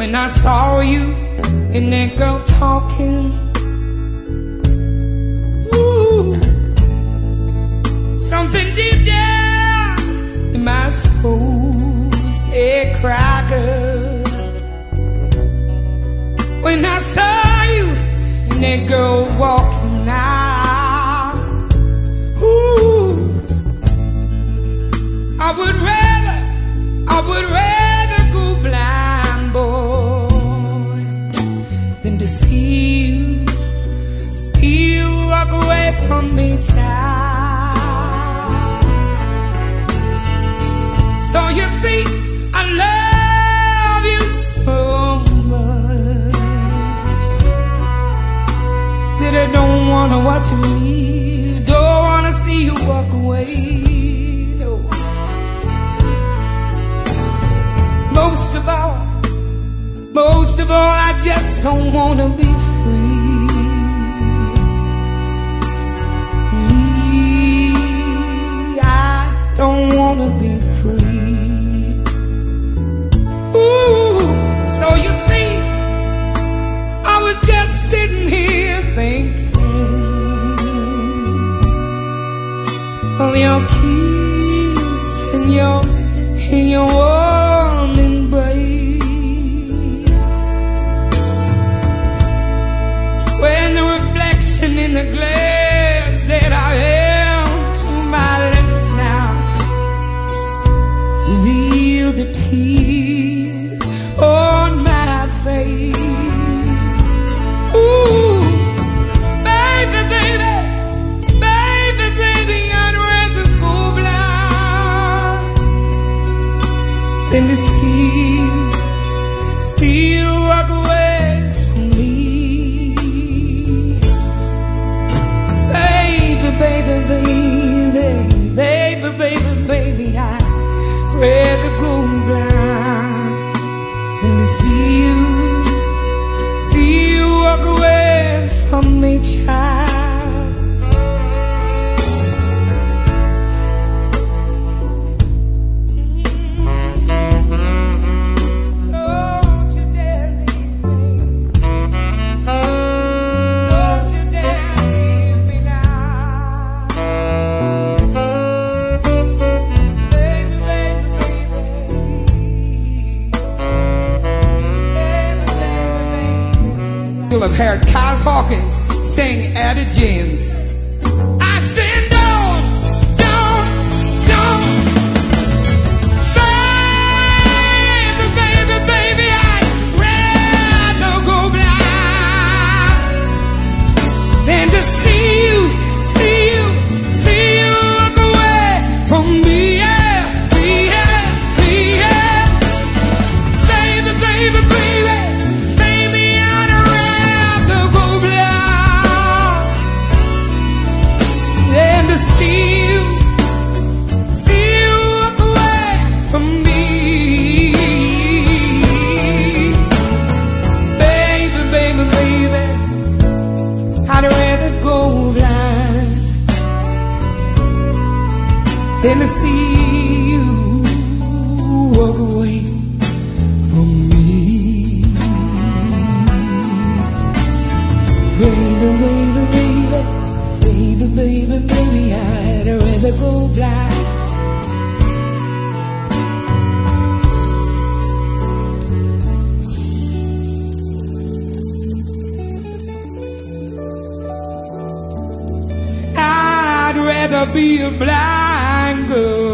when I saw you and that girl talking. Ooh, something deep down in my soul said cracker. When I saw you and that girl walking out, ooh, I would rather go blind, boy, than to see you walk away from me, child. So you see, I love you so much that I don't wanna watch you leave, don't wanna see you walk away. No. Most of all, I just don't wanna be free. I don't wanna be free. Ooh, so you see, I was just sitting here thinking of your kiss and your warm embrace, when the reflection in the glass that I held to my lips now revealed the tears on my face. Ooh, baby, baby, baby, baby, I'd rather go blind than to see you walk away from me. Baby, baby, baby, baby, baby, baby, I'd rather go blind than to see you walk away from me, child. You'll have heard Kaz Hawkins sing Etta James. I said don't, baby, baby, I'd rather go blind than to see you walk away from me, yeah, baby, baby, baby. See you walk away from me, baby, baby, baby. I'd rather go blind than to see you walk away from me, baby, baby, baby. Baby, baby, baby, I'd rather go blind. I'd rather be a blind girl